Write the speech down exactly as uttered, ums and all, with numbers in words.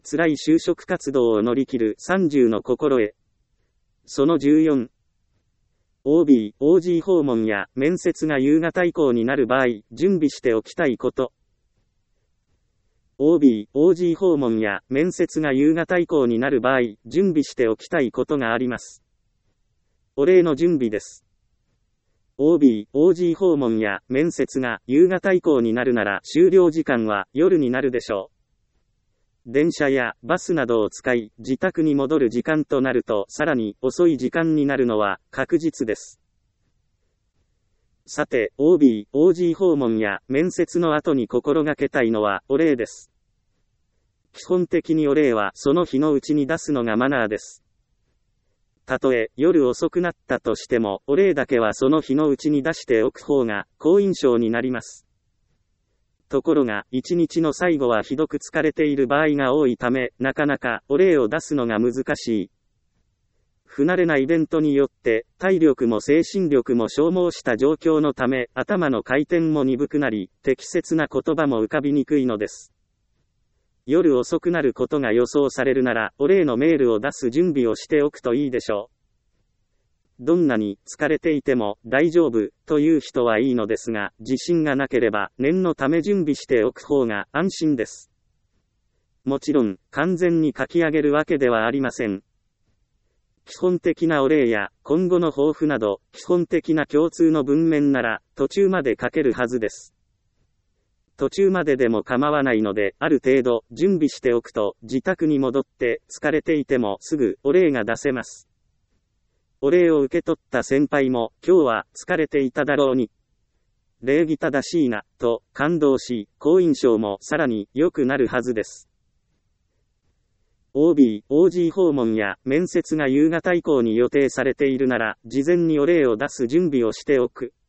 辛い就職活動を乗り切るさんじゅうの心得。そのじゅうよん。オービー、オージー 訪問や面接が夕方以降になる場合、準備しておきたいこと。オービー、オージー 訪問や面接が夕方以降になる場合、準備しておきたいことがあります。お礼の準備です。オービー、オージー 訪問や面接が夕方以降になるなら終了時間は夜になるでしょう。電車やバスなどを使い自宅に戻る時間となるとさらに遅い時間になるのは確実です。さて、オービー、オージー 訪問や面接の後に心がけたいのはお礼です。基本的にお礼はその日のうちに出すのがマナーです。たとえ夜遅くなったとしても、お礼だけはその日のうちに出しておく方が好印象になります。ところが、一日の最後はひどく疲れている場合が多いため、なかなかお礼を出すのが難しい。不慣れなイベントによって、体力も精神力も消耗した状況のため、頭の回転も鈍くなり、適切な言葉も浮かびにくいのです。夜遅くなることが予想されるなら、お礼のメールを出す準備をしておくといいでしょう。どんなに疲れていても大丈夫という人はいいのですが、自信がなければ念のため準備しておく方が安心です。もちろん、完全に書き上げるわけではありません。基本的なお礼や今後の抱負など、基本的な共通の文面なら途中まで書けるはずです。途中まででも構わないので、ある程度準備しておくと、自宅に戻って疲れていてもすぐお礼が出せます。お礼を受け取った先輩も、今日は疲れていただろうに、礼儀正しいな、と感動し、好印象もさらに良くなるはずです。オービー、オージー 訪問や面接が夕方以降に予定されているなら、事前にお礼を出す準備をしておく。